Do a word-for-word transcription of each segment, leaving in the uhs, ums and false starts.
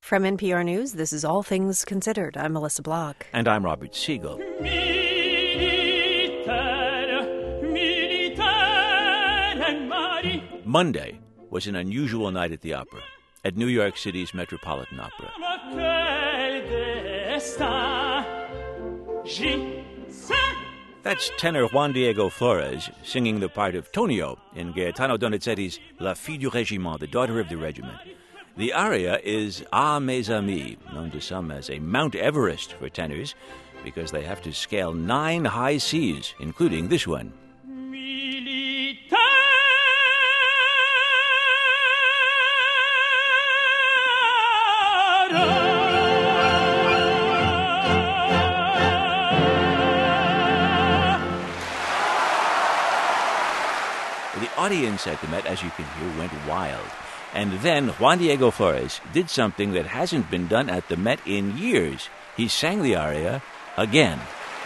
From N P R News, this is All Things Considered. I'm Melissa Block. And I'm Robert Siegel. Monday was an unusual night at the opera, at New York City's Metropolitan Opera. That's tenor Juan Diego Flores singing the part of Tonio in Gaetano Donizetti's La Fille du Régiment, the Daughter of the Regiment. The aria is Ah Mes Amis, known to some as a Mount Everest for tenors, because they have to scale nine high C's, including this one. The audience at the Met, as you can hear, went wild. And then Juan Diego Flores did something that hasn't been done at the Met in years. He sang the aria again.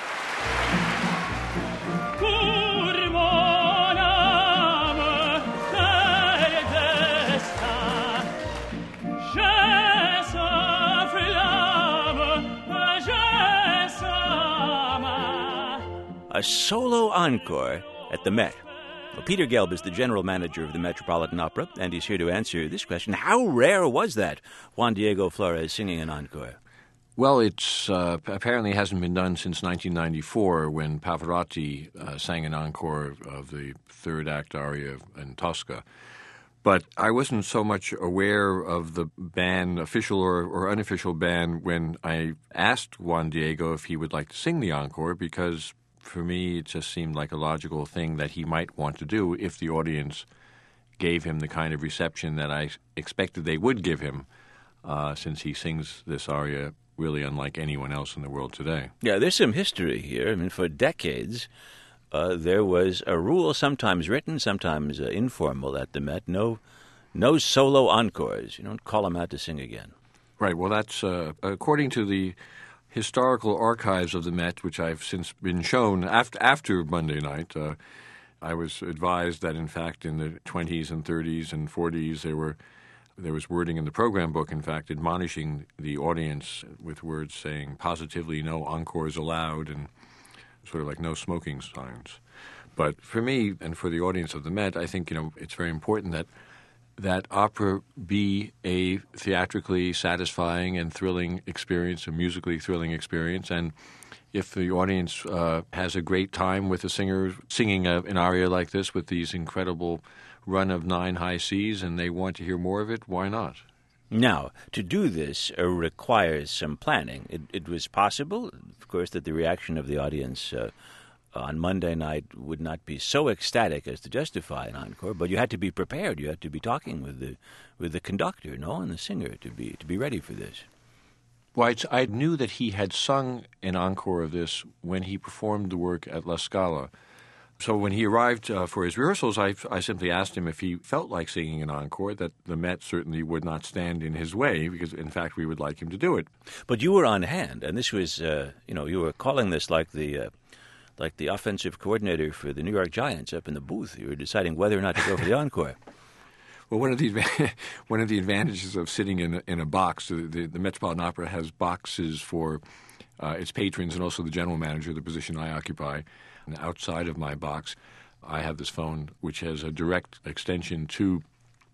A solo encore at the Met. Well, Peter Gelb is the general manager of the Metropolitan Opera, and he's here to answer this question. How rare was that, Juan Diego Flores singing an encore? Well, it's uh, apparently hasn't been done since nineteen ninety-four, when Pavarotti uh, sang an encore of the third act aria in Tosca. But I wasn't so much aware of the ban, official or, or unofficial ban, when I asked Juan Diego if he would like to sing the encore, because for me, it just seemed like a logical thing that he might want to do if the audience gave him the kind of reception that I expected they would give him, uh, since he sings this aria really unlike anyone else in the world today. Yeah, there's some history here. I mean, for decades, uh, there was a rule, sometimes written, sometimes uh, informal at the Met, no, no solo encores. You don't call them out to sing again. Right. Well, that's uh, according to the historical archives of the Met, which I've since been shown after, after Monday night. Uh, I was advised that, in fact, in the twenties and thirties and forties, there were there was wording in the program book, in fact, admonishing the audience with words saying positively no encores allowed and sort of like no smoking signs. But for me and for the audience of the Met, I think, you know, it's very important that that opera be a theatrically satisfying and thrilling experience, a musically thrilling experience. And if the audience uh, has a great time with a singer singing a, an aria like this with these incredible run of nine high C's and they want to hear more of it, why not? Now, to do this uh, requires some planning. It, it was possible, of course, that the reaction of the audience uh, on Monday night would not be so ecstatic as to justify an encore, but you had to be prepared. You had to be talking with the with the conductor, no, and the singer to be to be ready for this. Well, it's, I knew that he had sung an encore of this when he performed the work at La Scala. So when he arrived uh, for his rehearsals, I, I simply asked him if he felt like singing an encore, that the Met certainly would not stand in his way, because, in fact, we would like him to do it. But you were on hand, and this was, uh, you know, you were calling this like the... Uh, like the offensive coordinator for the New York Giants up in the booth. You were deciding whether or not to go for the encore. Well, one of the one of the advantages of sitting in a, in a box, the, the, the Metropolitan Opera has boxes for uh, its patrons and also the general manager, the position I occupy. And outside of my box, I have this phone which has a direct extension to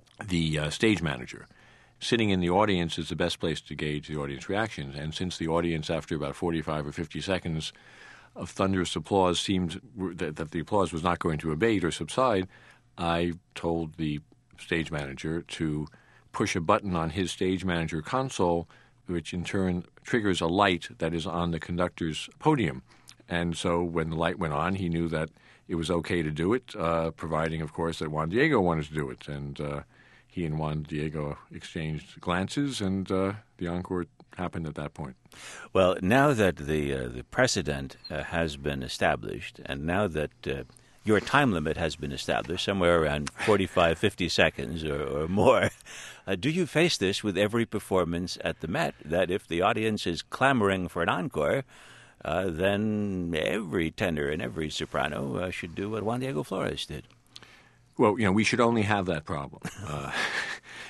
the uh, stage manager. Sitting in the audience is the best place to gauge the audience reactions. And since the audience, after about forty-five or fifty seconds of thunderous applause, seemed that, that the applause was not going to abate or subside, I told the stage manager to push a button on his stage manager console, which in turn triggers a light that is on the conductor's podium. And so when the light went on, he knew that it was okay to do it, uh, providing, of course, that Juan Diego wanted to do it. And uh, he and Juan Diego exchanged glances, and uh, the encore happened at that point. Well, now that the uh, the precedent uh, has been established, and now that uh, your time limit has been established, somewhere around forty-five, fifty seconds or, or more, uh, do you face this with every performance at the Met, that if the audience is clamoring for an encore, uh, then every tenor and every soprano uh, should do what Juan Diego Flores did? Well, you know, we should only have that problem. Uh,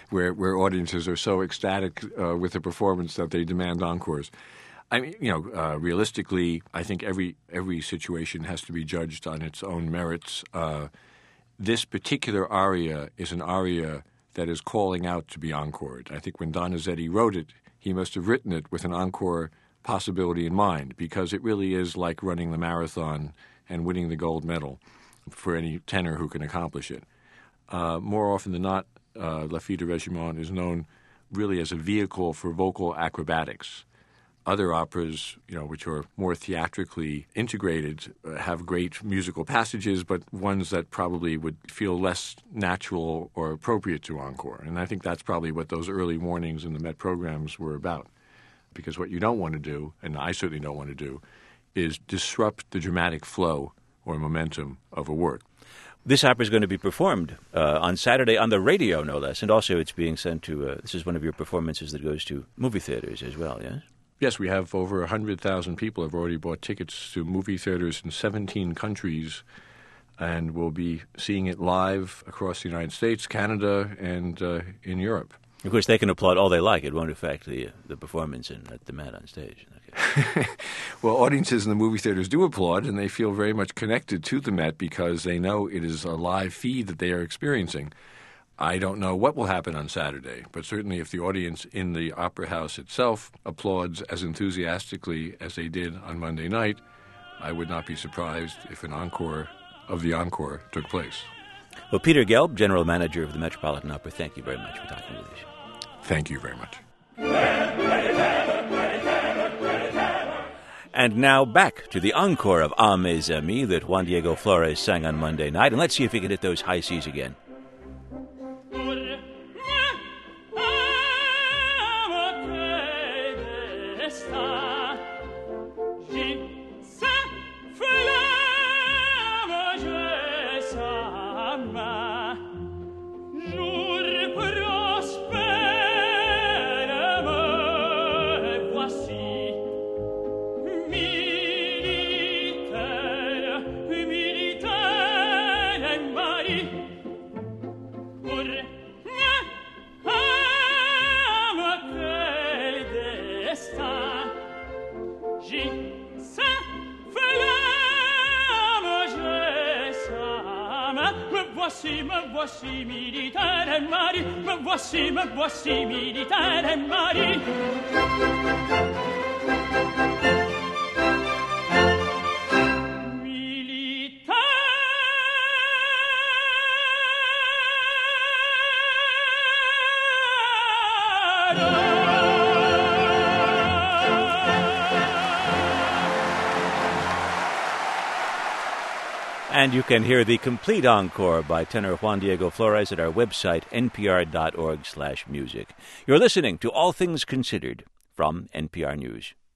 where, where audiences are so ecstatic uh, with the performance that they demand encores. I mean, you know, uh, realistically, I think every every situation has to be judged on its own merits. Uh, this particular aria is an aria that is calling out to be encored. I think when Donizetti wrote it, he must have written it with an encore possibility in mind, because it really is like running the marathon and winning the gold medal for any tenor who can accomplish it. Uh, more often than not, uh, La Fille de Régiment is known really as a vehicle for vocal acrobatics. Other operas, you know, which are more theatrically integrated, uh, have great musical passages, but ones that probably would feel less natural or appropriate to encore. And I think that's probably what those early warnings in the Met programs were about. Because what you don't want to do, and I certainly don't want to do, is disrupt the dramatic flow or momentum of a work. This opera is going to be performed uh, on Saturday on the radio, no less, and also it's being sent to, uh, this is one of your performances that goes to movie theaters as well, yes? Yes, we have over one hundred thousand people have already bought tickets to movie theaters in seventeen countries, and we'll be seeing it live across the United States, Canada, and uh, in Europe. Of course, they can applaud all they like. It won't affect the the performance in, at the Met on stage. Okay. Well, audiences in the movie theaters do applaud, and they feel very much connected to the Met because they know it is a live feed that they are experiencing. I don't know what will happen on Saturday, but certainly if the audience in the Opera House itself applauds as enthusiastically as they did on Monday night, I would not be surprised if an encore of the encore took place. Well, Peter Gelb, General Manager of the Metropolitan Opera, thank you very much for talking with us. Thank you very much. And now back to the encore of Ah Mes Amis that Juan Diego Flores sang on Monday night, and let's see if he can hit those high C's again. Me voici militaire Marie, me voici, me voici militaire Marie. And you can hear the complete encore by tenor Juan Diego Flores at our website, n p r dot org slash music. You're listening to All Things Considered from N P R News.